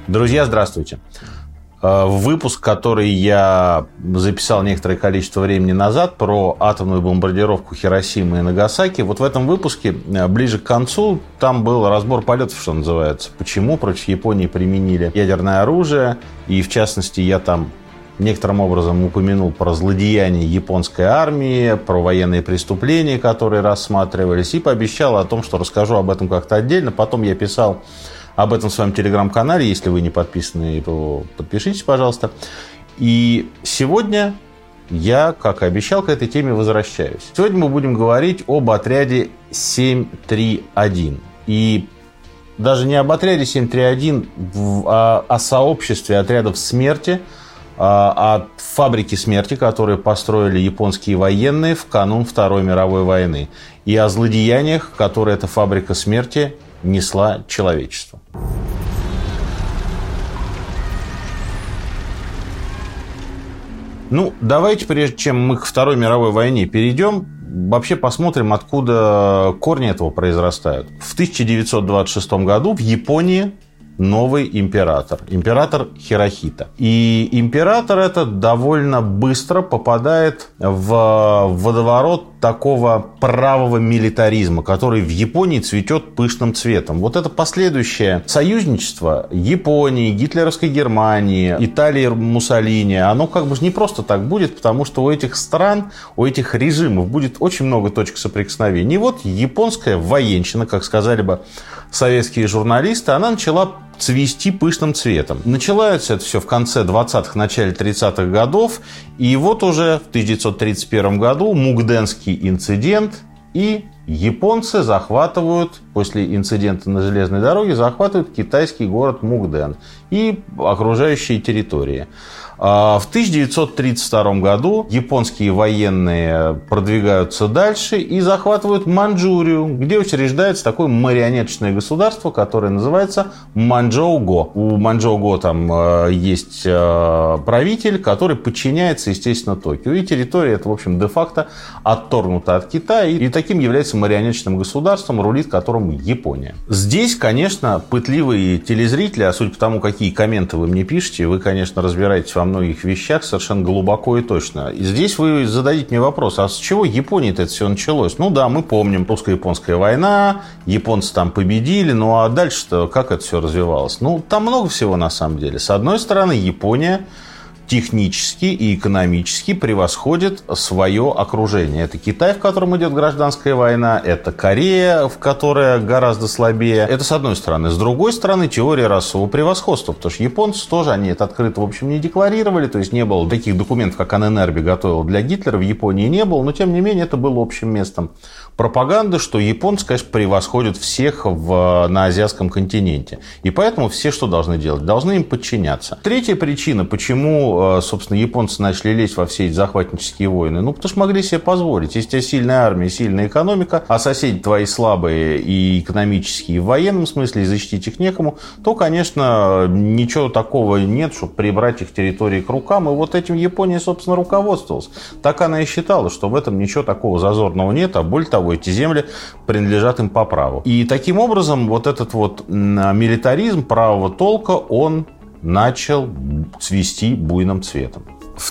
Друзья, здравствуйте. Выпуск, который я записал некоторое количество времени назад про атомную бомбардировку Хиросимы и Нагасаки, вот в этом выпуске, ближе к концу, там был разбор полетов, что называется. Почему против Японии применили ядерное оружие, и в частности я там некоторым образом упомянул про злодеяния японской армии, про военные преступления, которые рассматривались, и пообещал о том, что расскажу об этом как-то отдельно. Потом я писал об этом в своем телеграм-канале. Если вы не подписаны, то подпишитесь, пожалуйста. И сегодня я, как и обещал, к этой теме возвращаюсь. Сегодня мы будем говорить об отряде 731. И даже не об отряде 731, а о сообществе отрядов смерти, о фабрике смерти, которые построили японские военные в канун Второй мировой войны. И о злодеяниях, которые эта фабрика смерти несла человечеству. Давайте, прежде чем мы к Второй мировой войне перейдем, вообще посмотрим, откуда корни этого произрастают. В 1926 году в Японии новый император. Император Хирохита. И император этот довольно быстро попадает в водоворот такого правого милитаризма, который в Японии цветет пышным цветом. Вот это последующее союзничество Японии, гитлеровской Германии, Италии, Муссолини, оно как бы не просто так будет, потому что у этих стран, у этих режимов будет очень много точек соприкосновения. И вот японская военщина, как сказали бы советские журналисты, она начала цвести пышным цветом. Началось это все в конце 20-х, начале 30-х годов. И вот уже в 1931 году Мукденский инцидент, и японцы захватывают, после инцидента на железной дороге, захватывают китайский город Мукден и окружающие территории. В 1932 году японские военные продвигаются дальше и захватывают Маньчжурию, где учреждается такое марионеточное государство, которое называется Маньчжоу-го. У Маньчжоу-го там есть правитель, который подчиняется, естественно, Токио. И территория эта, в общем, де-факто отторгнута от Китая. И таким является марионеточным государством, рулит которым Япония. Здесь, конечно, пытливые телезрители, а судя по тому, какие комменты вы мне пишете, вы, конечно, разбираетесь во многих вещах совершенно глубоко и точно. И здесь вы зададите мне вопрос, а с чего Японии-то это все началось? Да, мы помним русско-японская война, японцы там победили, а дальше-то как это все развивалось? Там много всего на самом деле. С одной стороны, Япония технически и экономически превосходит свое окружение. Это Китай, в котором идет гражданская война, это Корея, в которой гораздо слабее. Это с одной стороны. С другой стороны, теория расового превосходства, потому что японцы тоже, они это открыто, в общем, не декларировали, то есть не было таких документов, как Анненербе готовил для Гитлера, в Японии не было, но тем не менее это было общим местом пропаганды, что японцы, конечно, превосходят всех на азиатском континенте. И поэтому все что должны делать? Должны им подчиняться. Третья причина, почему, собственно, японцы начали лезть во все эти захватнические войны, потому что могли себе позволить. Если у тебя сильная армия, сильная экономика, а соседи твои слабые и экономически, и в военном смысле, и защитить их некому, то, конечно, ничего такого нет, чтобы прибрать их территории к рукам. И вот этим Япония, собственно, руководствовалась. Так она и считала, что в этом ничего такого зазорного нет, а более того, эти земли принадлежат им по праву. И таким образом вот этот вот милитаризм правого толка, он начал цвести буйным цветом. В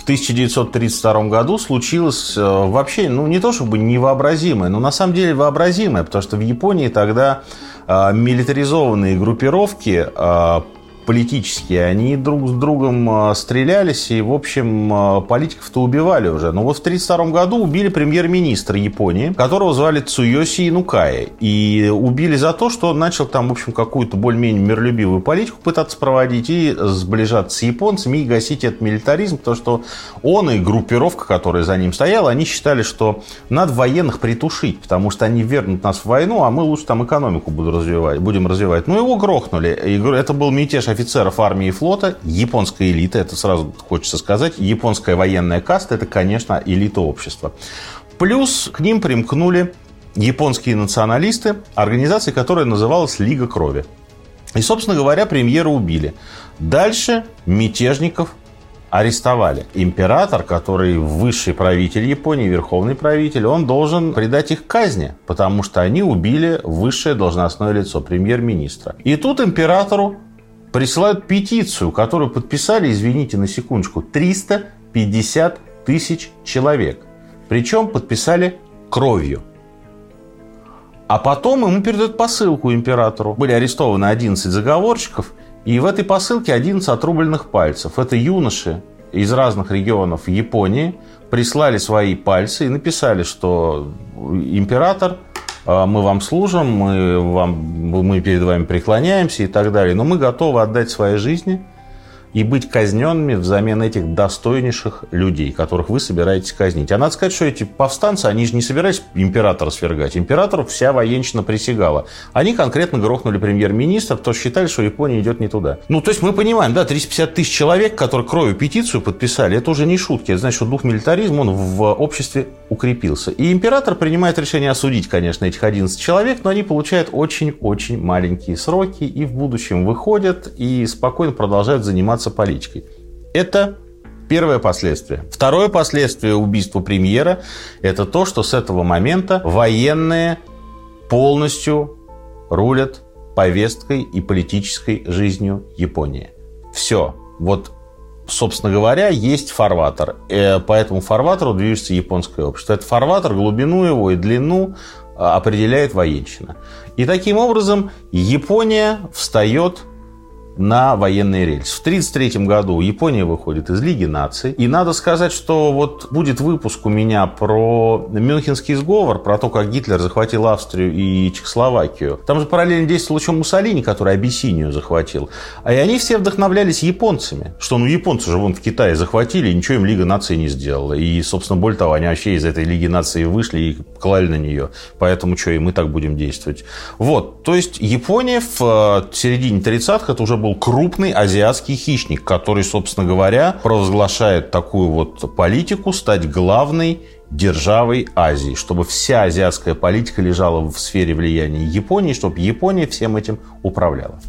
1932 году случилось вообще, не то чтобы невообразимое, но на самом деле вообразимое, потому что в Японии тогда милитаризованные группировки политические, они друг с другом стрелялись, и, в общем, политиков-то убивали уже. Но вот в 1932 году убили премьер-министра Японии, которого звали Цуёси Инукаи. И убили за то, что он начал там, в общем, какую-то более-менее миролюбивую политику пытаться проводить и сближаться с японцами и гасить этот милитаризм, потому что он и группировка, которая за ним стояла, они считали, что надо военных притушить, потому что они вернут нас в войну, а мы лучше там экономику будем развивать. Его грохнули. И это был мятеж офицеров армии и флота, японская элита, это сразу хочется сказать, японская военная каста, это, конечно, элита общества. Плюс к ним примкнули японские националисты, организация, которая называлась Лига крови. И, собственно говоря, премьера убили. Дальше мятежников арестовали. Император, который высший правитель Японии, верховный правитель, он должен предать их казни, потому что они убили высшее должностное лицо, премьер-министра. И тут императору присылают петицию, которую подписали, извините на секундочку, 350 тысяч человек. Причем подписали кровью. А потом ему передают посылку императору. Были арестованы 11 заговорщиков, и в этой посылке 11 отрубленных пальцев. Это юноши из разных регионов Японии прислали свои пальцы и написали, что император, мы вам служим, мы перед вами преклоняемся и так далее, но мы готовы отдать свои жизни и быть казненными взамен этих достойнейших людей, которых вы собираетесь казнить. А надо сказать, что эти повстанцы, они же не собирались императора свергать. Императору вся военщина присягала. Они конкретно грохнули премьер-министра, потому что считали, что Япония идет не туда. Ну, то есть мы понимаем, да, 350 тысяч человек, которые кровью петицию подписали, это уже не шутки. Это значит, что дух милитаризма, он в обществе укрепился. И император принимает решение осудить, конечно, этих 11 человек, но они получают очень-очень маленькие сроки и в будущем выходят и спокойно продолжают заниматься политикой. Это первое последствие. Второе последствие убийства премьера – это то, что с этого момента военные полностью рулят повесткой и политической жизнью Японии. Все. Вот, собственно говоря, есть фарватер. По этому фарватеру движется японское общество. Этот фарватер, глубину его и длину определяет военщина. И таким образом Япония встает на военные рельсы. В 1933 году Япония выходит из Лиги наций. И надо сказать, что вот будет выпуск у меня про Мюнхенский сговор, про то, как Гитлер захватил Австрию и Чехословакию. Там же параллельно действовал еще Муссолини, который Абиссинию захватил. И они все вдохновлялись японцами. Что, японцы же вон в Китае захватили, и ничего им Лига наций не сделала. И, собственно, более того, они вообще из этой Лиги наций вышли и клали на нее. Поэтому что, и мы так будем действовать. Вот. То есть Япония в середине 30-х это уже был крупный азиатский хищник, который, собственно говоря, провозглашает такую вот политику стать главной державой Азии, чтобы вся азиатская политика лежала в сфере влияния Японии, чтобы Япония всем этим управляла.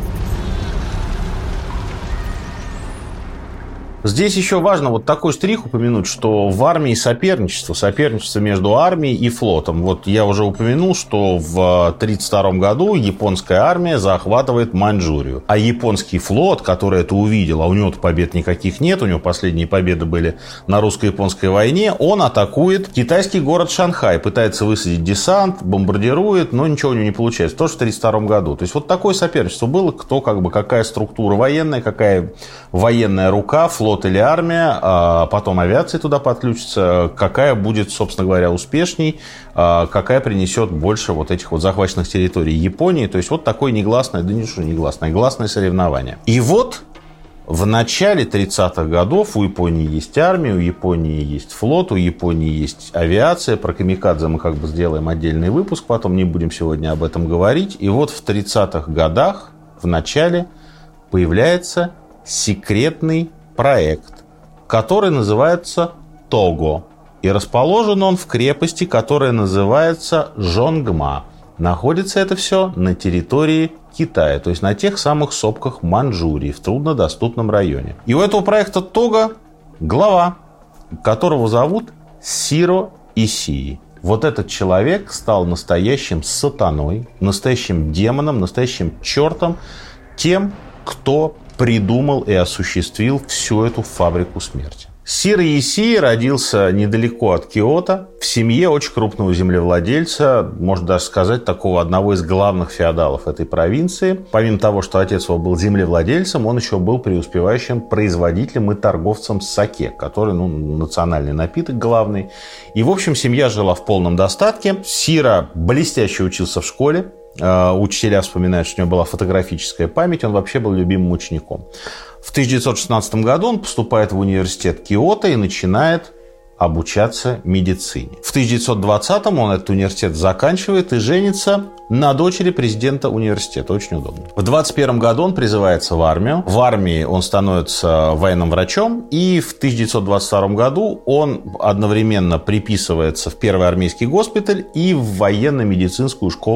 Здесь еще важно вот такой штрих упомянуть, что в армии соперничество между армией и флотом. Вот я уже упомянул, что в 1932 году японская армия захватывает Маньчжурию. А японский флот, который это увидел, а у него побед никаких нет, у него последние победы были на русско-японской войне, он атакует китайский город Шанхай, пытается высадить десант, бомбардирует, но ничего у него не получается. Тоже в 1932 году. То есть вот такое соперничество было, кто какая структура военная, какая военная рука, флот или армия, а потом авиация туда подключится, какая будет, собственно говоря, успешней, какая принесет больше вот этих вот захваченных территорий Японии. То есть вот такое негласное, да не что негласное, гласное соревнование. И вот в начале 30-х годов у Японии есть армия, у Японии есть флот, у Японии есть авиация. Про камикадзе мы сделаем отдельный выпуск, потом не будем сегодня об этом говорить. И вот в 30-х годах в начале появляется секретный проект, который называется Того. И расположен он в крепости, которая называется Жонгма. Находится это все на территории Китая, то есть на тех самых сопках Маньчжурии, в труднодоступном районе. И у этого проекта Того глава, которого зовут Сиро Исии. Вот этот человек стал настоящим сатаной, настоящим демоном, настоящим чертом, тем, кто придумал и осуществил всю эту фабрику смерти. Сиро Исии родился недалеко от Киото, в семье очень крупного землевладельца, можно даже сказать, такого одного из главных феодалов этой провинции. Помимо того, что отец его был землевладельцем, он еще был преуспевающим производителем и торговцем саке, который, национальный напиток главный. И, в общем, семья жила в полном достатке. Сиро блестяще учился в школе. Учителя вспоминают, что у него была фотографическая память, он вообще был любимым учеником. В 1916 году он поступает в университет Киото и начинает обучаться медицине. В 1920-м он этот университет заканчивает и женится на дочери президента университета. Очень удобно. В 1921 году он призывается в армию. В армии он становится военным врачом. И в 1922 году он одновременно приписывается в первый армейский госпиталь и в военно-медицинскую школу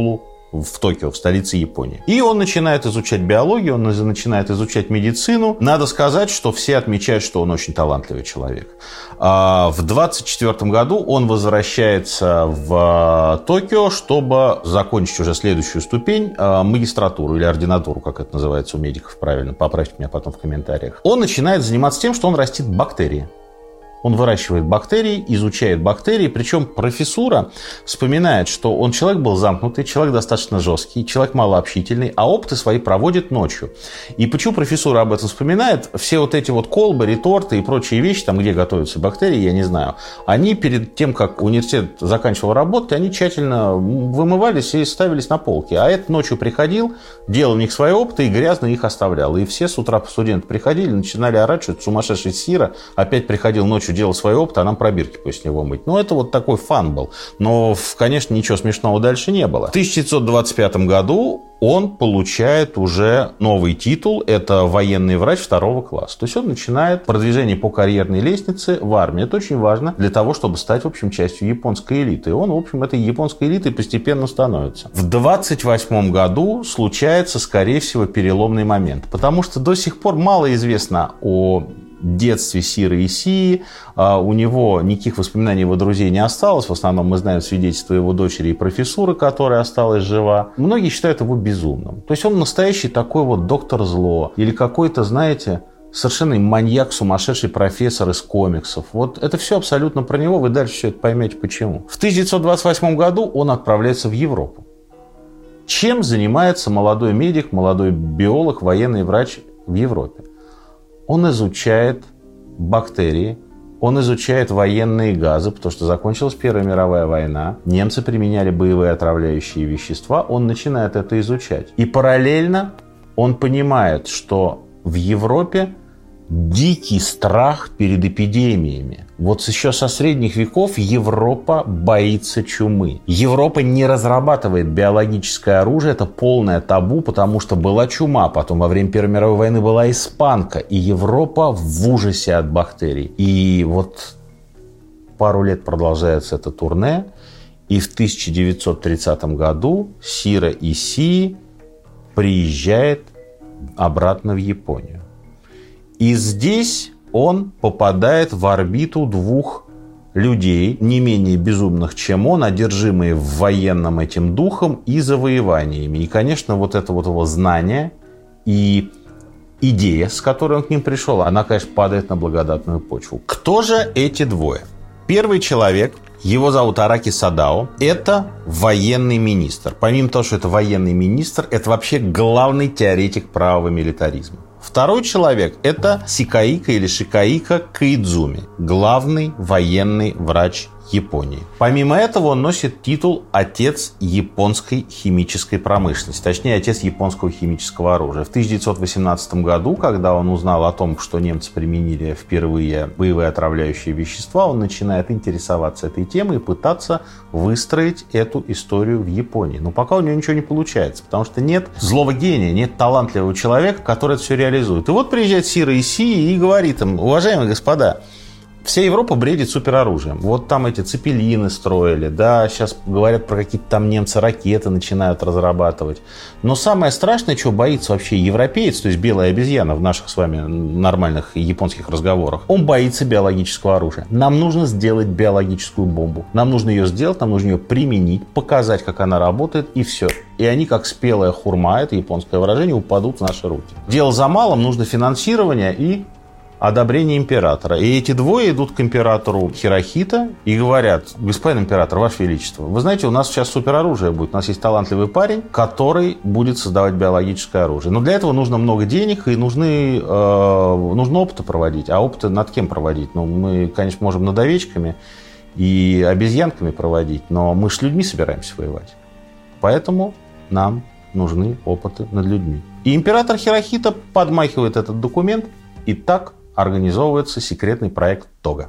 в Токио, в столице Японии. И он начинает изучать биологию, он начинает изучать медицину. Надо сказать, что все отмечают, что он очень талантливый человек. В 1924 году он возвращается в Токио, чтобы закончить уже следующую ступень, магистратуру или ординатуру, как это называется у медиков правильно, поправьте меня потом в комментариях. Он начинает заниматься тем, что он растит бактерии. Он выращивает бактерии, изучает бактерии, причем профессура вспоминает, что он человек был замкнутый, человек достаточно жесткий, человек малообщительный, а опыты свои проводит ночью. И почему профессура об этом вспоминает? Все вот эти вот колбы, реторты и прочие вещи, там, где готовятся бактерии, я не знаю, они перед тем, как университет заканчивал работать, они тщательно вымывались и ставились на полки. А этот ночью приходил, делал в них свои опыты и грязно их оставлял. И все с утра студенты приходили, начинали орать, что это сумасшедший Сира, опять приходил ночью, делал свой опыт, а нам пробирки после него мыть. Ну, это вот такой фан был. Но, конечно, ничего смешного дальше не было. В 1925 году он получает уже новый титул. Это военный врач 2 класса. То есть он начинает продвижение по карьерной лестнице в армии. Это очень важно для того, чтобы стать, в общем, частью японской элиты. И он, в общем, этой японской элитой постепенно становится. В 1928 году случается, скорее всего, переломный момент. Потому что до сих пор мало известно о детстве Сиры Исии. У него никаких воспоминаний его друзей не осталось. В основном мы знаем свидетельства его дочери и профессуры, которая осталась жива. Многие считают его безумным. То есть он настоящий такой вот доктор зло. Или какой-то, знаете, совершенно маньяк, сумасшедший профессор из комиксов. Вот это все абсолютно про него. Вы дальше все это поймете почему. В 1928 году он отправляется в Европу. Чем занимается молодой медик, молодой биолог, военный врач в Европе? Он изучает бактерии, он изучает военные газы, потому что закончилась Первая мировая война, немцы применяли боевые отравляющие вещества, он начинает это изучать. И параллельно он понимает, что в Европе дикий страх перед эпидемиями. Вот еще со средних веков Европа боится чумы. Европа не разрабатывает биологическое оружие, это полное табу, потому что была чума, потом во время Первой мировой войны была испанка, и Европа в ужасе от бактерий. И вот пару лет продолжается это турне, и в 1930 году Сира Исии приезжает обратно в Японию. И здесь он попадает в орбиту 2 людей, не менее безумных, чем он, одержимые военным этим духом и завоеваниями. И, конечно, вот это вот его знание и идея, с которой он к ним пришел, она, конечно, падает на благодатную почву. Кто же эти 2? Первый человек, его зовут Араки Садао, это военный министр. Помимо того, что это военный министр, это вообще главный теоретик правого милитаризма. Второй человек – это Сикаика или Шикаика Каидзуми, главный военный врач Японии. Помимо этого он носит титул «Отец японской химической промышленности», точнее, отец японского химического оружия. В 1918 году, когда он узнал о том, что немцы применили впервые боевые отравляющие вещества, он начинает интересоваться этой темой и пытаться выстроить эту историю в Японии. Но пока у него ничего не получается, потому что нет злого гения, нет талантливого человека, который это все реализует. И вот приезжает Сира Исии и говорит им: уважаемые господа, вся Европа бредит супероружием. Вот там эти цепелины строили, да, сейчас говорят про какие-то там немцы ракеты начинают разрабатывать. Но самое страшное, чего боится вообще европеец, то есть белая обезьяна в наших с вами нормальных японских разговорах, он боится биологического оружия. Нам нужно сделать биологическую бомбу. Нам нужно ее сделать, нам нужно ее применить, показать, как она работает, и все. И они, как спелая хурма, это японское выражение, упадут в наши руки. Дело за малым, нужно финансирование и одобрение императора. И эти 2 идут к императору Хирохито и говорят: господин император, ваше величество, вы знаете, у нас сейчас супероружие будет. У нас есть талантливый парень, который будет создавать биологическое оружие. Но для этого нужно много денег и нужно опыты проводить. А опыты над кем проводить? Ну, мы, конечно, можем над овечками и обезьянками проводить, но мы же с людьми собираемся воевать. Поэтому нам нужны опыты над людьми. И император Хирохито подмахивает этот документ, и так организовывается секретный проект Тога.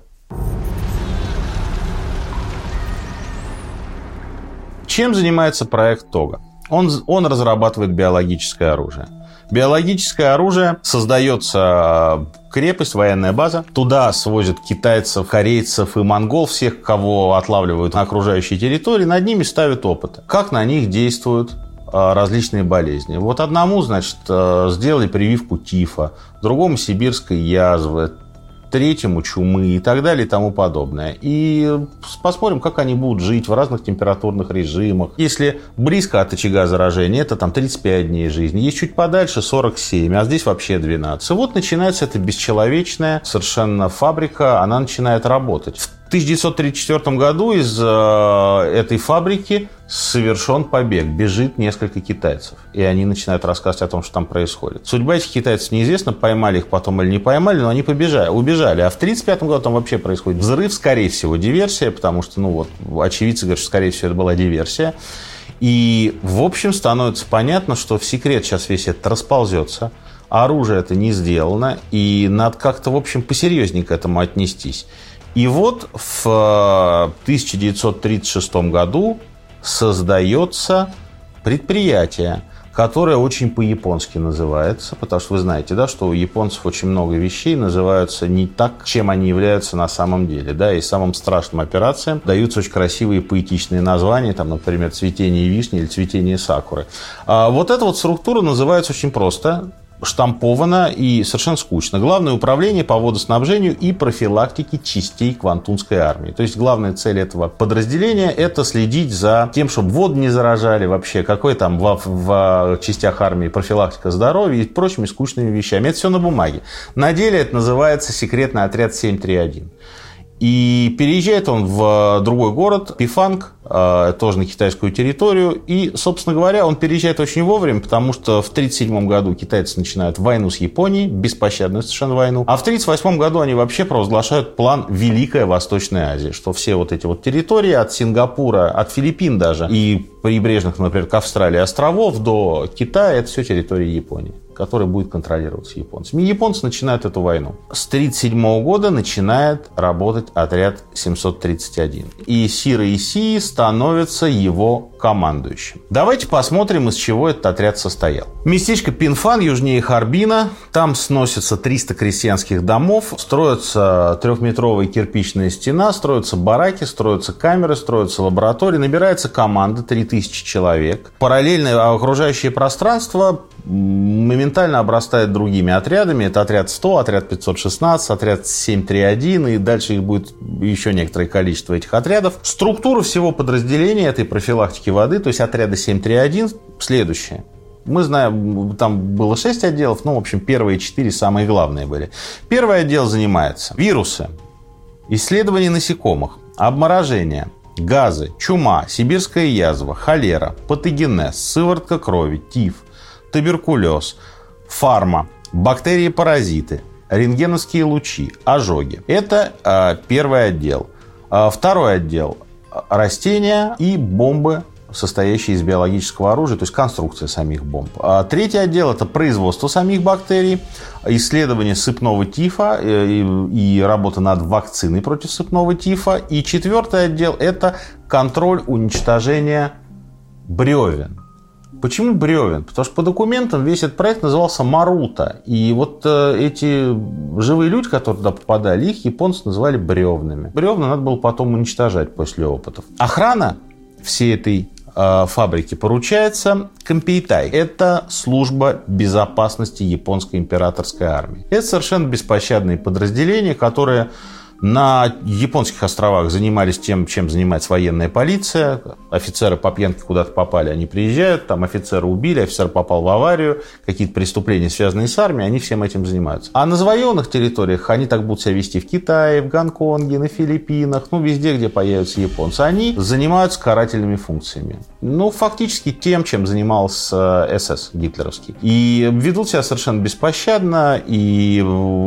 Чем занимается проект Тога? Он разрабатывает биологическое оружие. Биологическое оружие, создается крепость, военная база. Туда свозят китайцев, корейцев и монгол, всех, кого отлавливают на окружающей территории. Над ними ставят опыты. Как на них действуют различные болезни. Вот одному, значит, сделали прививку тифа, другому сибирской язвы, третьему чумы и так далее и тому подобное. И посмотрим, как они будут жить в разных температурных режимах. Если близко от очага заражения, это там 35 дней жизни. Есть чуть подальше 47, а здесь вообще 12. И вот начинается эта бесчеловечная совершенно фабрика, она начинает работать. В 1934 году из этой фабрики совершен побег. Бежит несколько китайцев. И они начинают рассказывать о том, что там происходит. Судьба этих китайцев неизвестна, поймали их потом или не поймали, но они убежали. А в 1935 году там вообще происходит взрыв, скорее всего, диверсия, потому что, очевидцы говорят, что, скорее всего, это была диверсия. И, в общем, становится понятно, что в секрет сейчас весь этот расползется. Оружие это не сделано, и надо как-то, в общем, посерьезнее к этому отнестись. И вот в 1936 году создается предприятие, которое очень по-японски называется, потому что вы знаете, да, что у японцев очень много вещей называются не так, чем они являются на самом деле. Да, и самым страшным операциям даются очень красивые поэтичные названия, там, например, «Цветение вишни» или «Цветение сакуры». А вот эта вот структура называется очень просто, штамповано и совершенно скучно. Главное управление по водоснабжению и профилактике частей Квантунской армии. То есть главная цель этого подразделения – это следить за тем, чтобы воду не заражали вообще, какой там в частях армии профилактика здоровья и прочими скучными вещами. Это все на бумаге. На деле это называется секретный отряд 731. И переезжает он в другой город, Пифанг, тоже на китайскую территорию. И, собственно говоря, он переезжает очень вовремя, потому что в 1937 году китайцы начинают войну с Японией, беспощадную совершенно войну. А в 1938 году они вообще провозглашают план «Великая Восточная Азия», что все вот эти вот территории от Сингапура, от Филиппин даже, и прибрежных, например, к Австралии островов до Китая, это все территории Японии, которая будет контролироваться японцами. И японцы начинают эту войну. С 1937 года начинает работать отряд 731. И Сиро Исии становится его командующим. Давайте посмотрим, из чего этот отряд состоял. Местечко Пинфан, южнее Харбина. Там сносятся 300 крестьянских домов, строится трехметровая кирпичная стена, строятся бараки, строятся камеры, строятся лаборатории, набирается команда 3000 человек. Параллельно окружающее пространство моментально обрастает другими отрядами. Это отряд 100, отряд 516, отряд 731, и дальше их будет еще некоторое количество этих отрядов. Структура всего подразделения этой профилактики воды, то есть отряда 731, следующая. Мы знаем, там было 6 отделов, в общем, первые 4 самые главные были. Первый отдел занимается вирусы, исследование насекомых, обморожение, газы, чума, сибирская язва, холера, патогенез, сыворотка крови, тиф, туберкулез, фарма, бактерии-паразиты, рентгеновские лучи, ожоги. Это первый отдел. Второй отдел – растения и бомбы, состоящие из биологического оружия, то есть конструкция самих бомб. Третий отдел – это производство самих бактерий, исследование сыпного тифа и работа над вакциной против сыпного тифа. И четвертый отдел – это контроль уничтожения бревен. Почему бревен? Потому что по документам весь этот проект назывался Марута. И вот эти живые люди, которые туда попадали, их японцы называли бревнами. Бревна надо было потом уничтожать после опытов. Охрана всей этой фабрики поручается Компейтай. Это служба безопасности японской императорской армии. Это совершенно беспощадные подразделения, которые на японских островах занимались тем, чем занимается военная полиция. Офицеры по пьянке куда-то попали, они приезжают, там офицера убили, офицер попал в аварию, какие-то преступления, связанные с армией, они всем этим занимаются. А на завоеванных территориях они так будут себя вести в Китае, в Гонконге, на Филиппинах, везде, где появятся японцы. Они занимаются карательными функциями. Фактически тем, чем занимался СС гитлеровский. И ведут себя совершенно беспощадно, и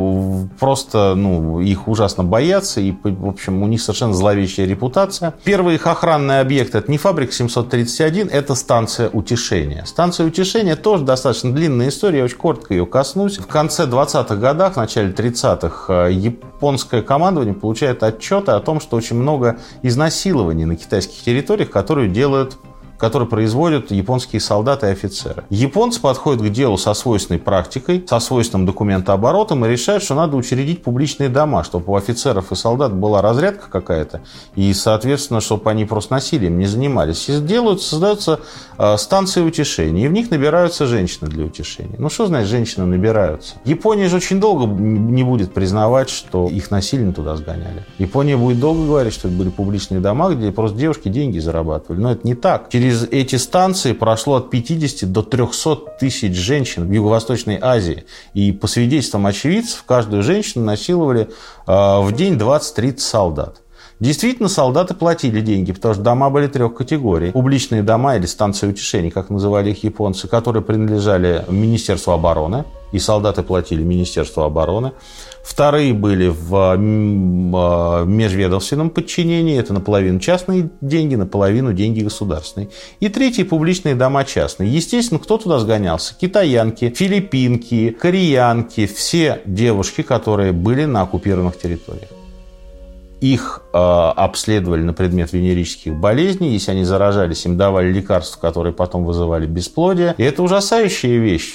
просто, их ужасно боятся, и, в общем, у них совершенно зловещая репутация. Первый их охранный объект – это не фабрика 731, это станция утешения. Станция утешения тоже достаточно длинная история, я очень коротко ее коснусь. В конце 20-х годах, в начале 30-х, японское командование получает отчеты о том, что очень много изнасилований на китайских территориях, которые делают который производят японские солдаты и офицеры. Японцы подходят к делу со свойственной практикой, со свойственным документооборотом и решают, что надо учредить публичные дома, чтобы у офицеров и солдат была разрядка какая-то, и, соответственно, чтобы они просто насилием не занимались. И создаются станции утешения, и в них набираются женщины для утешения. Ну, что значит женщины набираются? Япония же очень долго не будет признавать, что их насильно туда сгоняли. Япония будет долго говорить, что это были публичные дома, где просто девушки деньги зарабатывали. Но это не так. Через эти станции прошло от 50 до 300 тысяч женщин в Юго-Восточной Азии. И по свидетельствам очевидцев, каждую женщину насиловали в день 20-30 солдат. Действительно, солдаты платили деньги, потому что дома были 3 категорий. Публичные дома или станции утешений, как называли их японцы, которые принадлежали Министерству обороны, и солдаты платили Министерству обороны. Вторые были в межведомственном подчинении, это наполовину частные деньги, наполовину деньги государственные. И третьи публичные дома частные. Естественно, кто туда сгонялся? Китаянки, филиппинки, кореянки, все девушки, которые были на оккупированных территориях. Их обследовали на предмет венерических болезней. Если они заражались, им давали лекарства, которые потом вызывали бесплодие. И это ужасающая вещь.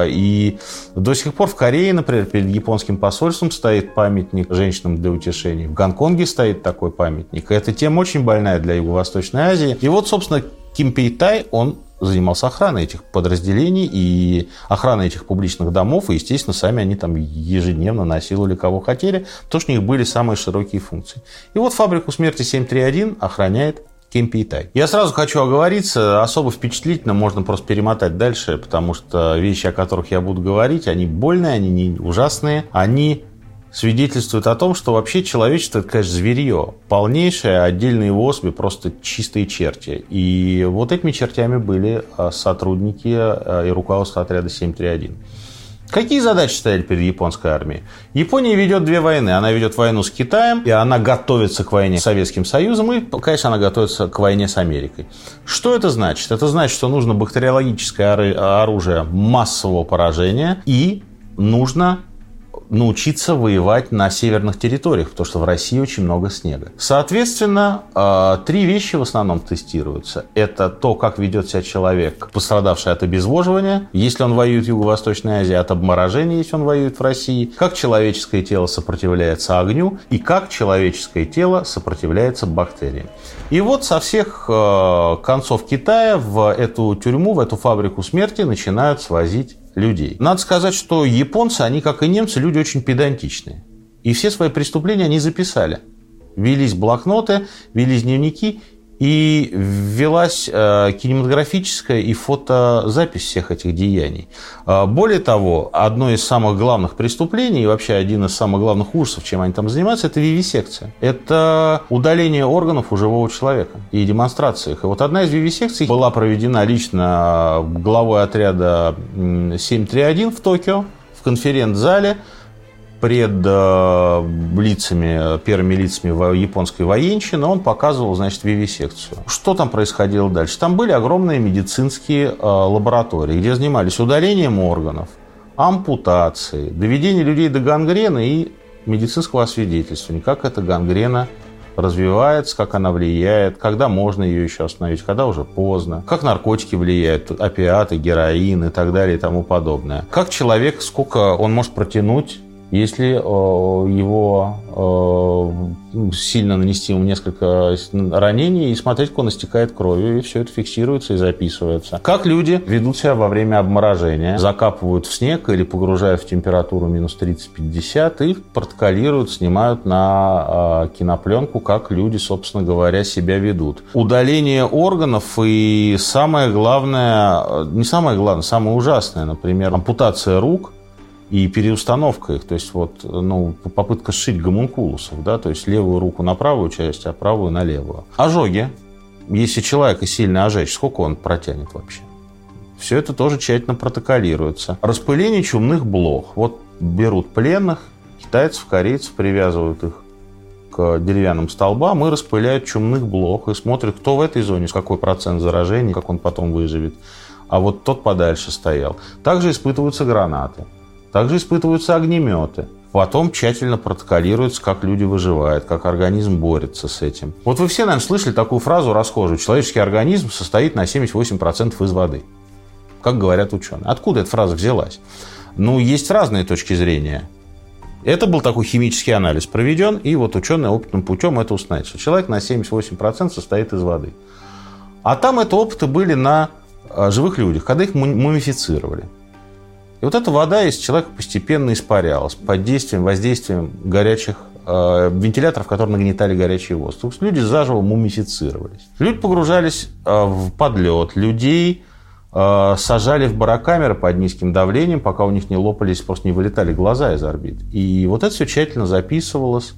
И до сих пор в Корее, например, перед японским посольством стоит памятник женщинам для утешения. В Гонконге стоит такой памятник. И эта тема очень больная для Юго-Восточной Азии. И вот, собственно, Ким Пэй-тай, он занимался охраной этих подразделений и охраной этих публичных домов, и, естественно, сами они там ежедневно насиловали кого хотели, потому что у них были самые широкие функции. И вот фабрику смерти 731 охраняет Ким Пэй-тай. Я сразу хочу оговориться, особо впечатлительно, можно просто перемотать дальше, потому что вещи, о которых я буду говорить, они больные, они не ужасные, они свидетельствует о том, что вообще человечество – это, конечно, зверье. Полнейшее, отдельные особи, просто чистые черти. И вот этими чертями были сотрудники и руководство отряда 731. Какие задачи стояли перед японской армией? Япония ведет 2 войны. Она ведет войну с Китаем, и она готовится к войне с Советским Союзом, и, конечно, она готовится к войне с Америкой. Что это значит? Это значит, что нужно бактериологическое оружие массового поражения, и нужно научиться воевать на северных территориях, потому что в России очень много снега. Соответственно, 3 вещи в основном тестируются. Это то, как ведет себя человек, пострадавший от обезвоживания, если он воюет в Юго-Восточной Азии, от обморожения, если он воюет в России, как человеческое тело сопротивляется огню и как человеческое тело сопротивляется бактериям. И вот со всех концов Китая в эту тюрьму, в эту фабрику смерти начинают свозить людей. Надо сказать, что японцы, они, как и немцы, люди очень педантичные. И все свои преступления они записали. Велись блокноты, велись дневники, и велась кинематографическая и фотозапись всех этих деяний. Более того, одно из самых главных преступлений, и вообще один из самых главных ужасов, чем они там занимаются, это вивисекция. Это удаление органов у живого человека и демонстрация их. И вот одна из вивисекций была проведена лично главой отряда 731 в Токио, в конференц-зале, пред первыми лицами японской военщины, он показывал, значит, вивисекцию. Что там происходило дальше? Там были огромные медицинские лаборатории, где занимались удалением органов, ампутацией, доведением людей до гангрены и медицинского освидетельствования, как эта гангрена развивается, как она влияет, когда можно ее еще остановить, когда уже поздно, как наркотики влияют, опиаты, героин и так далее и тому подобное. Как человек, сколько он может протянуть, если его сильно нанести ему несколько ранений и смотреть, как он истекает кровью, и все это фиксируется и записывается. Как люди ведут себя во время обморожения, закапывают в снег или погружают в температуру минус 30-50 и протоколируют, снимают на кинопленку, как люди, собственно говоря, себя ведут. Удаление органов и самое главное, не самое главное, самое ужасное, например, ампутация рук и переустановка их, то есть вот, попытка сшить гомункулусов, да, то есть левую руку на правую часть, а правую на левую. Ожоги. Если человека сильно ожечь, сколько он протянет вообще? Все это тоже тщательно протоколируется. Распыление чумных блох. Вот берут пленных, китайцев, корейцев, привязывают их к деревянным столбам и распыляют чумных блох и смотрят, кто в этой зоне, какой процент заражения, как он потом выживет. А вот тот подальше стоял. Также испытываются гранаты. Также испытываются огнеметы. Потом тщательно протоколируется, как люди выживают, как организм борется с этим. Вот вы все, наверное, слышали такую фразу расхожую: человеческий организм состоит на 78% из воды. Как говорят ученые. Откуда эта фраза взялась? Ну, есть разные точки зрения. Это был такой химический анализ проведен, и вот ученые опытным путем это установили, что человек на 78% состоит из воды. А там это опыты были на живых людях, когда их мумифицировали. И вот эта вода из человека постепенно испарялась под воздействием горячих вентиляторов, которые нагнетали горячий воздух. Люди заживо мумифицировались. Люди погружались под лед, людей сажали в барокамеры под низким давлением, пока у них не лопались, просто не вылетали глаза из орбит. И вот это все тщательно записывалось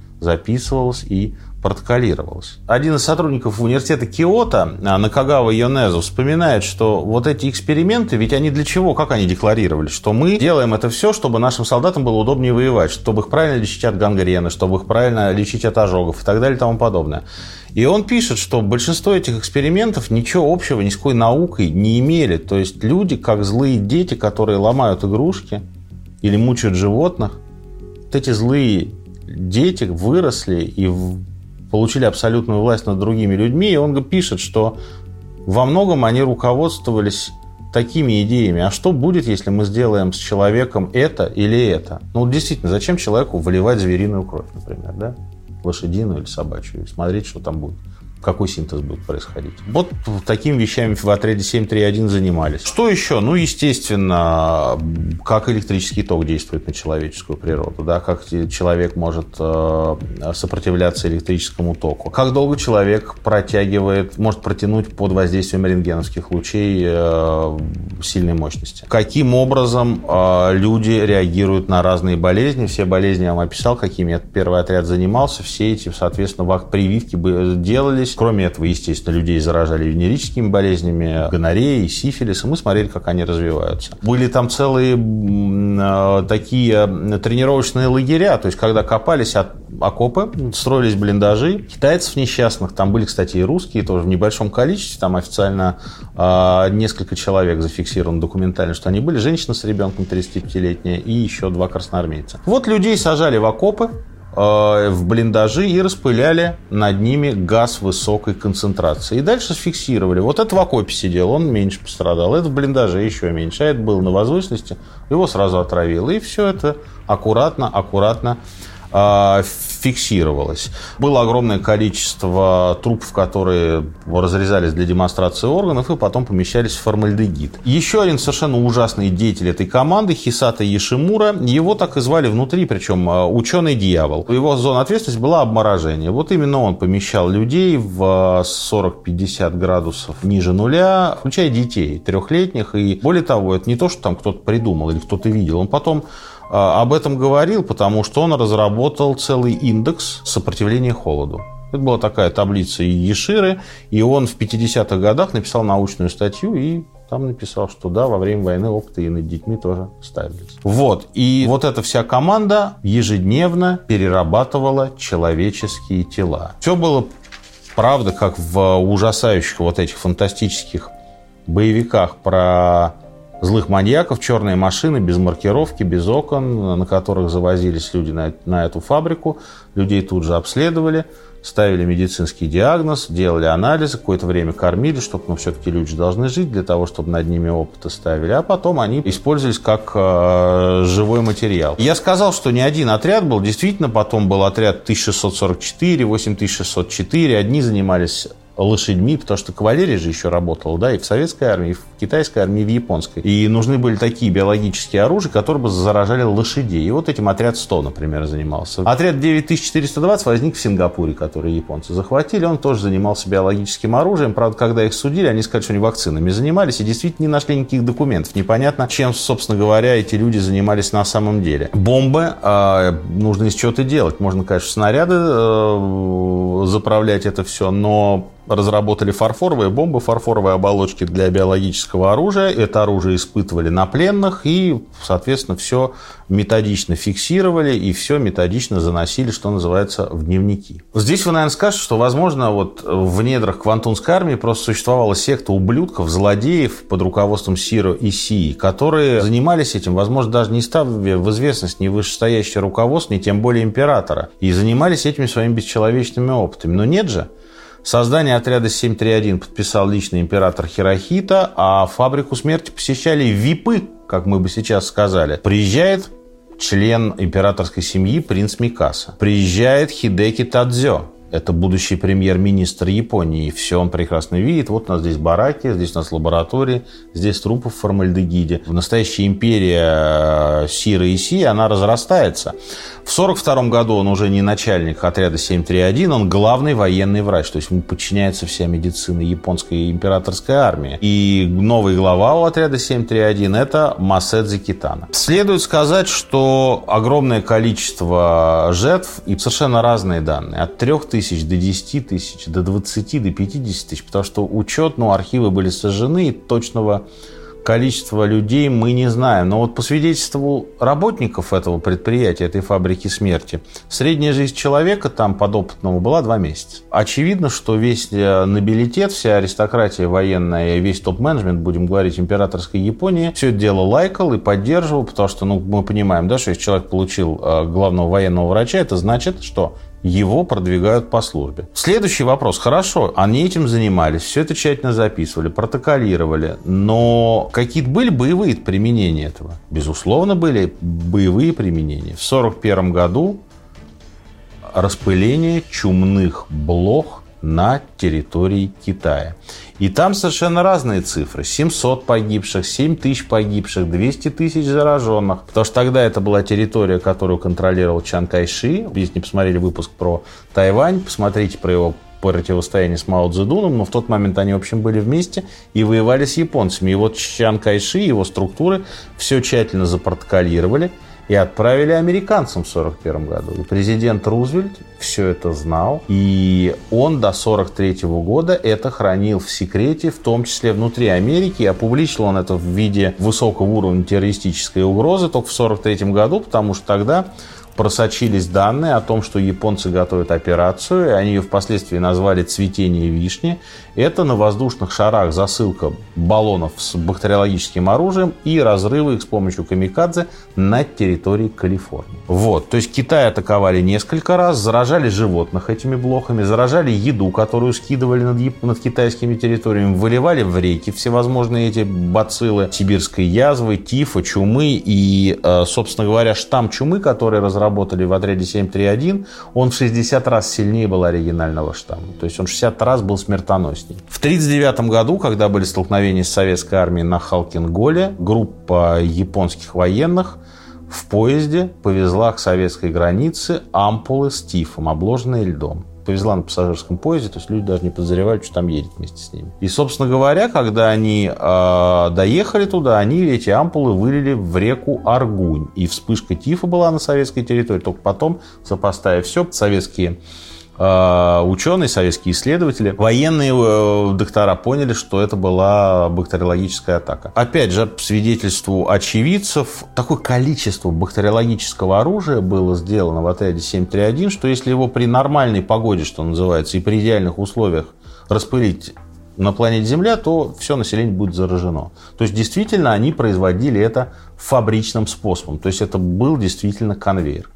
и протоколировалось. Один из сотрудников университета Киото, Накагава Йонезу, вспоминает, что вот эти эксперименты, ведь они для чего, как они декларировали, что мы делаем это все, чтобы нашим солдатам было удобнее воевать, чтобы их правильно лечить от гангрены, чтобы их правильно лечить от ожогов и так далее и тому подобное. И он пишет, что большинство этих экспериментов ничего общего ни с какой наукой не имели. То есть люди, как злые дети, которые ломают игрушки или мучают животных, вот эти злые дети выросли и получили абсолютную власть над другими людьми. И он пишет, что во многом они руководствовались такими идеями. А что будет, если мы сделаем с человеком это или это? Ну, действительно, зачем человеку вливать звериную кровь, например, да? Лошадиную или собачью, и смотреть, что там будет, какой синтез будет происходить. Вот такими вещами в отряде 731 занимались. Что еще? Ну, естественно, как электрический ток действует на человеческую природу, да, как человек может сопротивляться электрическому току, как долго человек может протянуть под воздействием рентгеновских лучей сильной мощности. Каким образом люди реагируют на разные болезни. Все болезни я вам описал, какими первый отряд занимался. Все эти, соответственно, прививки делались. Кроме этого, естественно, людей заражали венерическими болезнями, гонореей, сифилисом. Мы смотрели, как они развиваются. Были там целые такие тренировочные лагеря, то есть, когда копались окопы, строились блиндажи. Китайцев несчастных, там были, кстати, и русские тоже в небольшом количестве, там официально несколько человек зафиксировано документально, что они были, женщина с ребенком 35-летняя и еще 2 красноармейца. Вот людей сажали в окопы, в блиндажи и распыляли над ними газ высокой концентрации. И дальше фиксировали. Вот этот в окопе сидел, он меньше пострадал. Это в блиндаже еще меньше. А это был на возвышенности, его сразу отравило. И все это аккуратно фиксировалось. Было огромное количество трупов, которые разрезались для демонстрации органов и потом помещались в формальдегид. Еще один совершенно ужасный деятель этой команды, Хисата Йошимура, его так и звали внутри, причем ученый-дьявол. Его зона ответственности была обморожение. Вот именно он помещал людей в 40-50 градусов ниже нуля, включая детей 3-летних. И более того, это не то, что там кто-то придумал или кто-то видел. Он потом об этом говорил, потому что он разработал целый индекс сопротивления холоду. Это была такая таблица Еширы, и он в 50-х годах написал научную статью и там написал, что да, во время войны опыты и над детьми тоже ставились. Вот. И вот эта вся команда ежедневно перерабатывала человеческие тела. Все было, правда, как в ужасающих вот этих фантастических боевиках про злых маньяков, черные машины, без маркировки, без окон, на которых завозились люди на эту фабрику. Людей тут же обследовали, ставили медицинский диагноз, делали анализы, какое-то время кормили, чтобы, все-таки люди должны жить, для того, чтобы над ними опыты ставили, а потом они использовались как живой материал. Я сказал, что не один отряд был, действительно, потом был отряд 1644, 8604, одни занимались лошадьми, потому что кавалерия же еще работала, да, и в советской армии, и в китайской армии, и в японской. И нужны были такие биологические оружия, которые бы заражали лошадей. И вот этим отряд 100, например, занимался. Отряд 9420 возник в Сингапуре, который японцы захватили. Он тоже занимался биологическим оружием. Правда, когда их судили, они сказали, что они вакцинами занимались, и действительно не нашли никаких документов. Непонятно, чем, собственно говоря, эти люди занимались на самом деле. Бомбы нужно из чего-то делать. Можно, конечно, снаряды заправлять это все, но разработали фарфоровые бомбы, фарфоровые оболочки для биологического оружия. Это оружие испытывали на пленных и, соответственно, все методично фиксировали и все методично заносили, что называется, в дневники. Здесь вы, наверное, скажете, что, возможно, вот в недрах Квантунской армии просто существовала секта ублюдков, злодеев под руководством Сиро и Сии, которые занимались этим, возможно, даже не ставя в известность ни вышестоящее руководство, ни тем более императора, и занимались этими своими бесчеловечными опытами. Но нет же. Создание отряда 731 подписал лично император Хирохита, а фабрику смерти посещали випы, как мы бы сейчас сказали. Приезжает член императорской семьи принц Микаса. Приезжает Хидеки Тадзё. Это будущий премьер-министр Японии. И все он прекрасно видит. Вот у нас здесь бараки, здесь у нас лаборатории, здесь трупы в формальдегиде. Настоящая империя Сиро и Си, она разрастается. В 1942 году он уже не начальник отряда 731, он главный военный врач. То есть ему подчиняется вся медицина японской императорской армии. И новый глава у отряда 731 – это Маседзе Китано. Следует сказать, что огромное количество жертв и совершенно разные данные. От 3000 до 10 тысяч, до 20, до 50 тысяч. Потому что учет, архивы были сожжены, и точного количество людей мы не знаем. Но вот по свидетельству работников этого предприятия, этой фабрики смерти, средняя жизнь человека там подопытного была 2 месяца. Очевидно, что весь нобилитет, вся аристократия военная, весь топ-менеджмент, будем говорить, императорской Японии, все это дело лайкал и поддерживал, потому что мы понимаем, да, что если человек получил главного военного врача, это значит, что его продвигают по службе. Следующий вопрос. Хорошо, они этим занимались, все это тщательно записывали, протоколировали, но какие-то были боевые применения этого? Безусловно, были боевые применения. В 1941 году распыление чумных блох на территории Китая. И там совершенно разные цифры. 700 погибших, 7 тысяч погибших, 200 тысяч зараженных. Потому что тогда это была территория, которую контролировал Чан Кайши. Если не посмотрели выпуск про Тайвань, посмотрите про его противостояние с Мао Цзэдуном, но в тот момент они, в общем, были вместе и воевали с японцами. И вот Чан Кайши и его структуры все тщательно запротоколировали и отправили американцам в 1941 году. И президент Рузвельт все это знал, и он до 1943 года это хранил в секрете, в том числе внутри Америки. Опубличил он это в виде высокого уровня террористической угрозы только в 1943 году, потому что тогда просочились данные о том, что японцы готовят операцию, и они ее впоследствии назвали «Цветение вишни». Это на воздушных шарах засылка баллонов с бактериологическим оружием и разрывы их с помощью камикадзе на территории Калифорнии. Вот. То есть Китай атаковали несколько раз, заражали животных этими блохами, заражали еду, которую скидывали над китайскими территориями, выливали в реки всевозможные эти бациллы сибирской язвы, тифа, чумы. И, собственно говоря, штамм чумы, который разработали в отряде 731, он в 60 раз сильнее был оригинального штамма. То есть он в 60 раз был смертоносней. В 1939 году, когда были столкновения с советской армией на Халкин-Голе, группа японских военных в поезде повезла к советской границе ампулы с тифом, обложенные льдом. Повезла на пассажирском поезде, то есть люди даже не подозревали, что там едет вместе с ними. И, собственно говоря, когда они доехали туда, они эти ампулы вылили в реку Аргунь. И вспышка тифа была на советской территории. Только потом, сопоставив все, советские ученые, советские исследователи, военные доктора поняли, что это была бактериологическая атака. Опять же, по свидетельству очевидцев, такое количество бактериологического оружия было сделано в отряде 731, что если его при нормальной погоде, что называется, и при идеальных условиях распылить на планете Земля, то все население будет заражено. То есть, действительно, они производили это фабричным способом. То есть, это был действительно конвейер.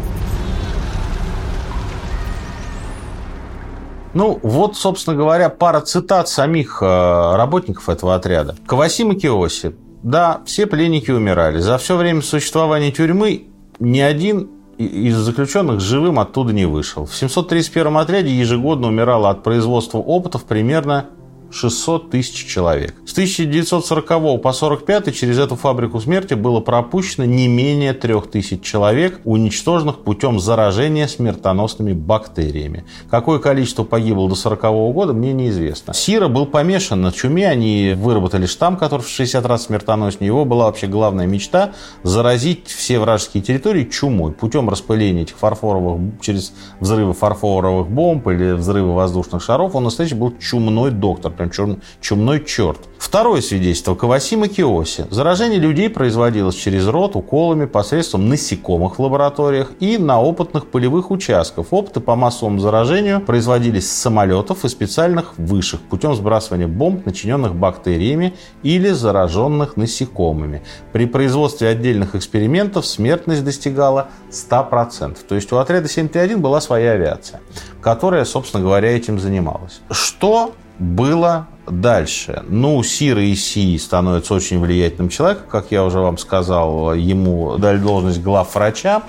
Ну, вот, собственно говоря, пара цитат самих работников этого отряда. Кавасима Киоси. Да, все пленники умирали. За все время существования тюрьмы ни один из заключенных живым оттуда не вышел. В 731 отряде ежегодно умирало от производства опытов примерно 600 тысяч человек. С 1940 по 1945 через эту фабрику смерти было пропущено не менее 3000 человек, уничтоженных путем заражения смертоносными бактериями. Какое количество погибло до 1940 года, мне неизвестно. Сира был помешан на чуме, они выработали штамм, который в 60 раз смертоноснее. Его была вообще главная мечта – заразить все вражеские территории чумой путем распыления этих через взрывы фарфоровых бомб или взрывы воздушных шаров. Он настоящий был чумной доктор, прям чумной черт. Второе свидетельство. Кавасима Киоси. Заражение людей производилось через рот, уколами, посредством насекомых в лабораториях и на опытных полевых участках. Опыты по массовому заражению производились с самолетов и специальных вышек путем сбрасывания бомб, начиненных бактериями или зараженных насекомыми. При производстве отдельных экспериментов смертность достигала 100%. То есть у отряда 731 была своя авиация, которая, собственно говоря, этим занималась. Что было дальше? Сира Исии становится очень влиятельным человеком, как я уже вам сказал, ему дали должность главврача.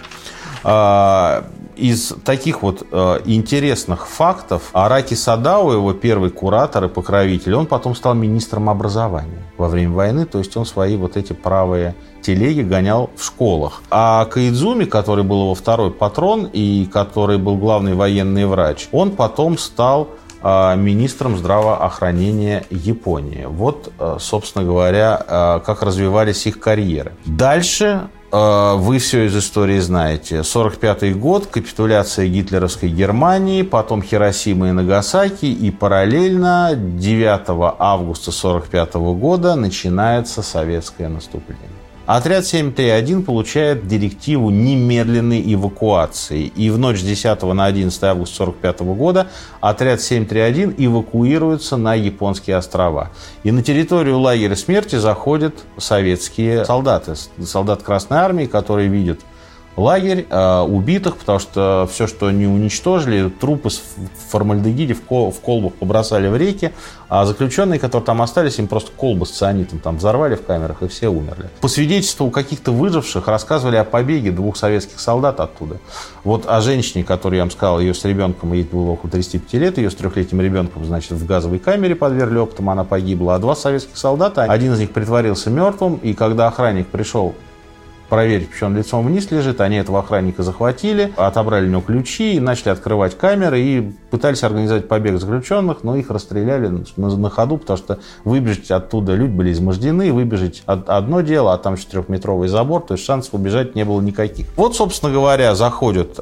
Из таких вот интересных фактов, Араки Садао, его первый куратор и покровитель, он потом стал министром образования во время войны, то есть он свои вот эти правые телеги гонял в школах. А Каидзуми, который был его второй патрон и который был главный военный врач, он потом стал министром здравоохранения Японии. Вот, собственно говоря, как развивались их карьеры. Дальше вы все из истории знаете. 1945 год, капитуляция гитлеровской Германии, потом Хиросима и Нагасаки, и параллельно 9 августа 1945 года начинается советское наступление. Отряд 731 получает директиву немедленной эвакуации. И в ночь с 10 на 11 августа 1945 года отряд 731 эвакуируется на японские острова. И на территорию лагеря смерти заходят советские солдаты. Солдаты Красной Армии, которые видят лагерь убитых, потому что все, что они уничтожили, трупы в формальдегиде в колбах побросали в реки, а заключенные, которые там остались, им просто колбы с цианитом там взорвали в камерах, и все умерли. По свидетельству каких-то выживших рассказывали о побеге 2 советских солдат оттуда. Вот о женщине, которую я вам сказал, ее с ребенком, ей было около 35 лет, ее с 3-летним ребенком, значит, в газовой камере подвергли опытам, она погибла. А 2 советских солдата, один из них притворился мертвым, и когда охранник пришел проверить, почему он лицом вниз лежит, они этого охранника захватили, отобрали у него ключи и начали открывать камеры и пытались организовать побег заключенных, но их расстреляли на ходу, потому что выбежать оттуда, люди были измождены, выбежать одно дело, а там 4-метровый забор, то есть шансов убежать не было никаких. Вот, собственно говоря, заходят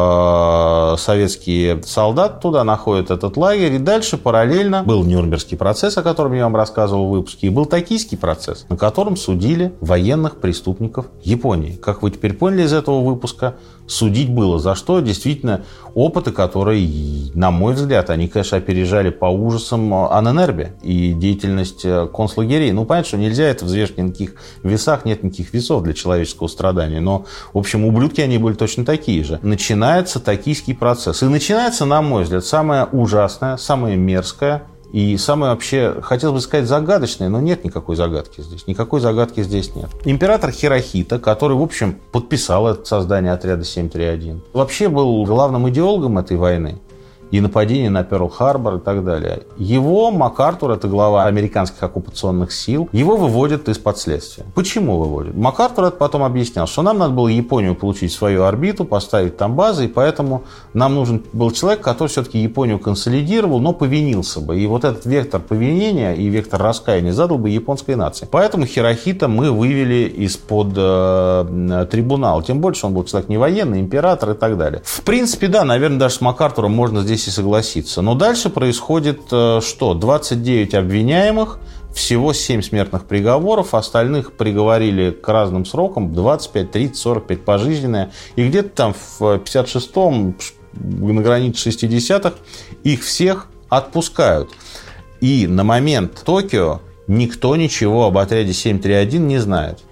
советские солдаты туда, находят этот лагерь, и дальше параллельно был Нюрнбергский процесс, о котором я вам рассказывал в выпуске, и был Токийский процесс, на котором судили военных преступников Японии. Как вы теперь поняли из этого выпуска, судить было за что? Действительно, опыты, которые, на мой взгляд, они, конечно, опережали по ужасам Анненербе и деятельность концлагерей. Понятно, что нельзя это взвешивать ни на каких весах, нет никаких весов для человеческого страдания, но, в общем, ублюдки они были точно такие же. Начинается Токийский процесс. И начинается, на мой взгляд, самое ужасное, самое мерзкое, и самое вообще, хотелось бы сказать, загадочное, но нет никакой загадки здесь. Никакой загадки здесь нет. Император Хирохита, который, в общем, подписал это создание отряда 731, вообще был главным идеологом этой войны и нападение на Пёрл-Харбор и так далее. Его МакАртур, это глава американских оккупационных сил, его выводят из-под следствия. Почему выводят? МакАртур это потом объяснял, что нам надо было Японию получить в свою орбиту, поставить там базы, и поэтому нам нужен был человек, который все-таки Японию консолидировал, но повинился бы. И вот этот вектор повинения и вектор раскаяния задал бы японской нации. Поэтому Хирохита мы вывели из-под трибунала. Тем больше он был человек не военный, император и так далее. В принципе, да, наверное, даже с МакАртуром можно здесь и согласиться. Но дальше происходит что? 29 обвиняемых, всего 7 смертных приговоров, остальных приговорили к разным срокам, 25, 30, 45 пожизненное. И где-то там в 56-м, на границе 60-х, их всех отпускают. И на момент Токио никто ничего об отряде 731 не знает.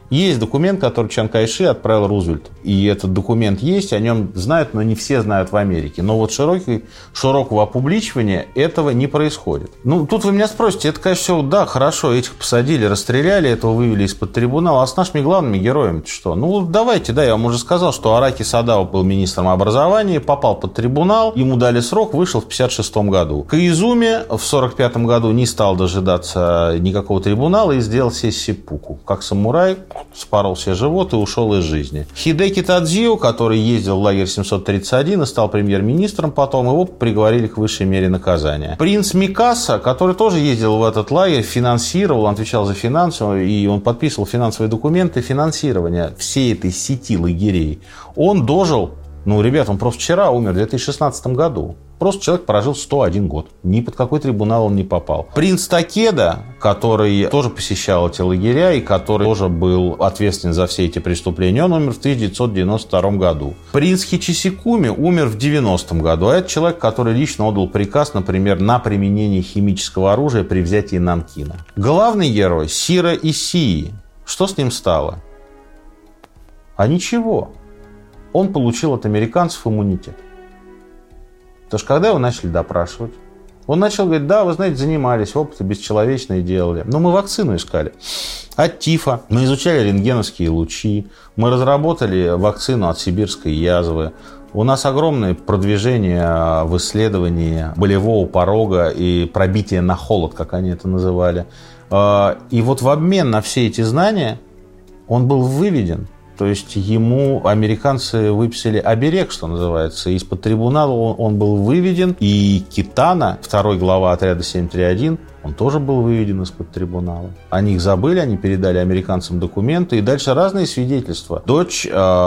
Есть документ, который Чан Кайши отправил Рузвельту. И этот документ есть, о нем знают, но не все знают в Америке. Но вот широкого опубличивания этого не происходит. Ну, тут вы меня спросите, это, конечно, все, да, хорошо, этих посадили, расстреляли, этого вывели из-под трибунала, а с нашими главными героями что? Ну, давайте, да, я вам уже сказал, что Араки Садао был министром образования, попал под трибунал, ему дали срок, вышел в 1956 году. Коизуми в 1945 году не стал дожидаться никакого трибунала и сделал себе сеппуку. Как самурай, спорол себе живот и ушел из жизни. Хидеки Тадзио, который ездил в лагерь 731 и стал премьер-министром потом, его приговорили к высшей мере наказания. Принц Микаса, который тоже ездил в этот лагерь, финансировал, он отвечал за финансы, и он подписывал финансовые документы финансирования всей этой сети лагерей. Он дожил, ну, ребят, он просто вчера умер, в 2016 году. Просто человек прожил 101 год. Ни под какой трибунал он не попал. Принц Такеда, который тоже посещал эти лагеря и который тоже был ответственен за все эти преступления, он умер в 1992 году. Принц Хичисикуми умер в 90-м году. А это человек, который лично отдал приказ, например, на применение химического оружия при взятии Нанкина. Главный герой Сиро Исии. Что с ним стало? А ничего. Он получил от американцев иммунитет. Потому что когда его начали допрашивать, он начал говорить, да, вы знаете, занимались, опыты бесчеловечные делали. Но мы вакцину искали от тифа, мы изучали рентгеновские лучи, мы разработали вакцину от сибирской язвы. У нас огромное продвижение в исследовании болевого порога и пробития на холод, как они это называли. И вот в обмен на все эти знания он был выведен. То есть ему американцы выписали оберег, что называется. Из-под трибунала он был выведен. И Китана, второй глава отряда 731, он тоже был выведен из-под трибунала. О них забыли, они передали американцам документы. И дальше разные свидетельства. Дочь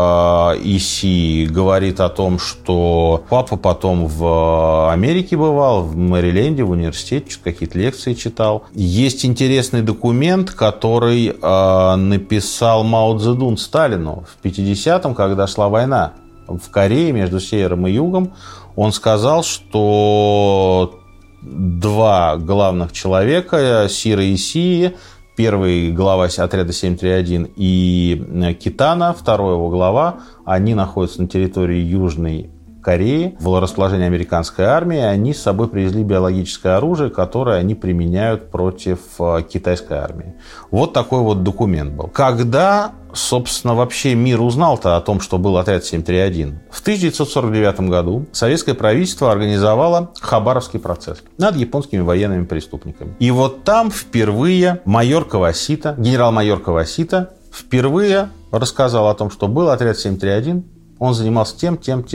Иси говорит о том, что папа потом в Америке бывал, в Мэриленде, в университете, какие-то лекции читал. Есть интересный документ, который написал Мао Цзэдун Сталину в 50-м, когда шла война в Корее между севером и югом. Он сказал, что два главных человека, Сиро Исии, первый глава отряда 731, и Китана, второй его глава, они находятся на территории Южной Кореи, в расположении американской армии. Они с собой привезли биологическое оружие, которое они применяют против китайской армии. Вот такой вот документ был. Когда, собственно, вообще мир узнал-то о том, что был отряд 731? В 1949 году советское правительство организовало Хабаровский процесс над японскими военными преступниками. И вот там впервые генерал-майор Кавасита впервые рассказал о том, что был отряд 731. Он занимался тем.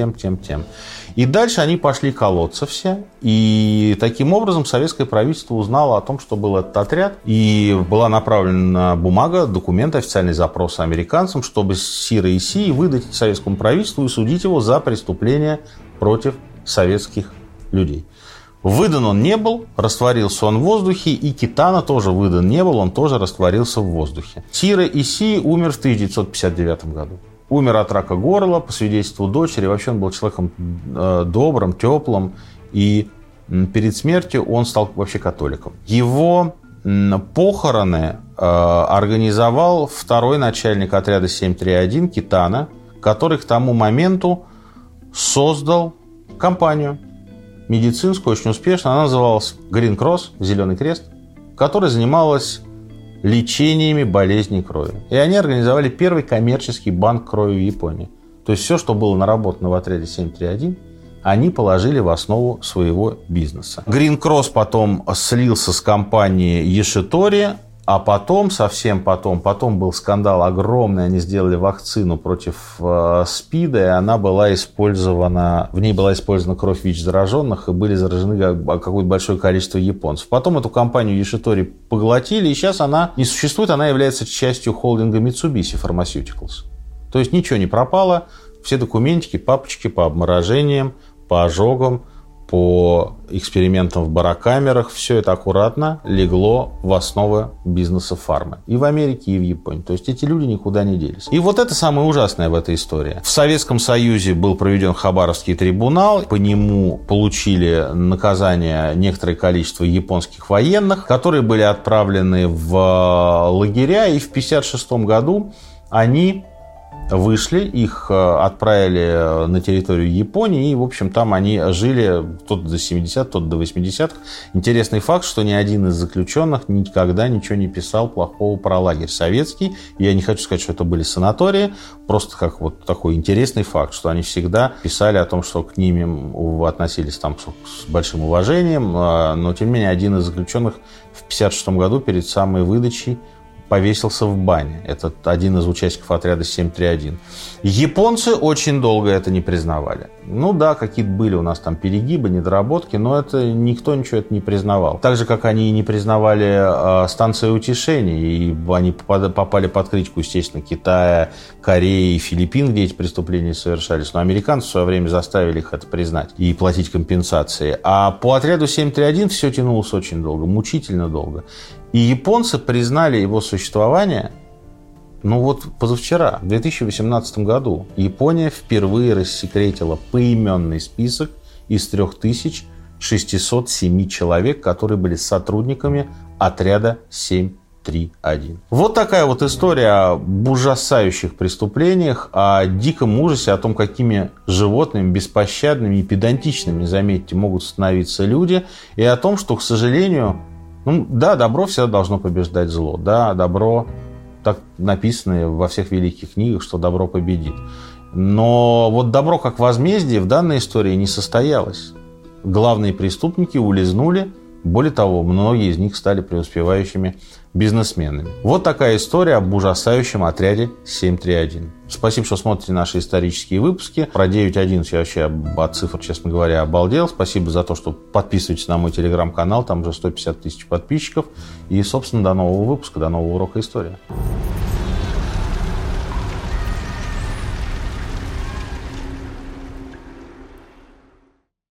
И дальше они пошли колоться все. И таким образом советское правительство узнало о том, что был этот отряд. И была направлена бумага, документ, официальный запрос американцам, чтобы Сиро Исии выдать советскому правительству и судить его за преступления против советских людей. Выдан он не был, растворился он в воздухе, и Китана тоже выдан не был, он тоже растворился в воздухе. Сиро Исии умер в 1959 году. Умер от рака горла, по свидетельству дочери. Вообще он был человеком добрым, теплым. И перед смертью он стал вообще католиком. Его похороны организовал второй начальник отряда 731 Китана, который к тому моменту создал компанию медицинскую, очень успешно. Она называлась Green Cross, Зеленый крест, которая занималась лечениями болезней крови. И они организовали первый коммерческий банк крови в Японии. То есть все, что было наработано в отряде 731, они положили в основу своего бизнеса. Green Cross потом слился с компанией Яшитори, а потом, совсем потом был скандал огромный, они сделали вакцину против СПИДа, и в ней была использована кровь ВИЧ-зараженных, и были заражены какое-то большое количество японцев. Потом эту компанию Яшитори поглотили, и сейчас она не существует, она является частью холдинга Mitsubishi Pharmaceuticals. То есть ничего не пропало, все документики, папочки по обморожениям, по ожогам, по экспериментам в барокамерах, все это аккуратно легло в основы бизнеса фармы. И в Америке, и в Японии. То есть эти люди никуда не делись. И вот это самое ужасное в этой истории. В Советском Союзе был проведен Хабаровский трибунал. По нему получили наказание некоторое количество японских военных, которые были отправлены в лагеря. И в 1956 году они вышли, их отправили на территорию Японии, и, в общем, там они жили то до 70-х, то до 80-х. Интересный факт, что ни один из заключенных никогда ничего не писал плохого про лагерь советский. Я не хочу сказать, что это были санатории, просто как вот такой интересный факт, что они всегда писали о том, что к ним относились там с большим уважением, но, тем не менее, один из заключенных в 1956 году перед самой выдачей повесился в бане. Это один из участников отряда 731. Японцы очень долго это не признавали. Ну да, какие-то были у нас там перегибы, недоработки, но это никто ничего это не признавал. Так же, как они и не признавали станции утешения, и они попали под критику, естественно, Китая, Кореи и Филиппин, где эти преступления совершались. Но американцы в свое время заставили их это признать и платить компенсации. А по отряду 731 все тянулось очень долго, мучительно долго. И японцы признали его существование, ну вот позавчера, в 2018 году, Япония впервые рассекретила поименный список из 3607 человек, которые были сотрудниками отряда 731. Вот такая вот история об ужасающих преступлениях, о диком ужасе, о том, какими животными, беспощадными и педантичными, заметьте, могут становиться люди, и о том, что, к сожалению, ну, да, добро всегда должно побеждать зло. Да, добро, так написано во всех великих книгах, что добро победит. Но вот добро как возмездие в данной истории не состоялось. Главные преступники улизнули. Более того, многие из них стали преуспевающими бизнесменами. Вот такая история об ужасающем отряде 731. Спасибо, что смотрите наши исторические выпуски. Про 9.11 я вообще от цифр, честно говоря, обалдел. Спасибо за то, что подписываетесь на мой телеграм-канал. Там уже 150 тысяч подписчиков. И, собственно, до нового выпуска, до нового урока истории.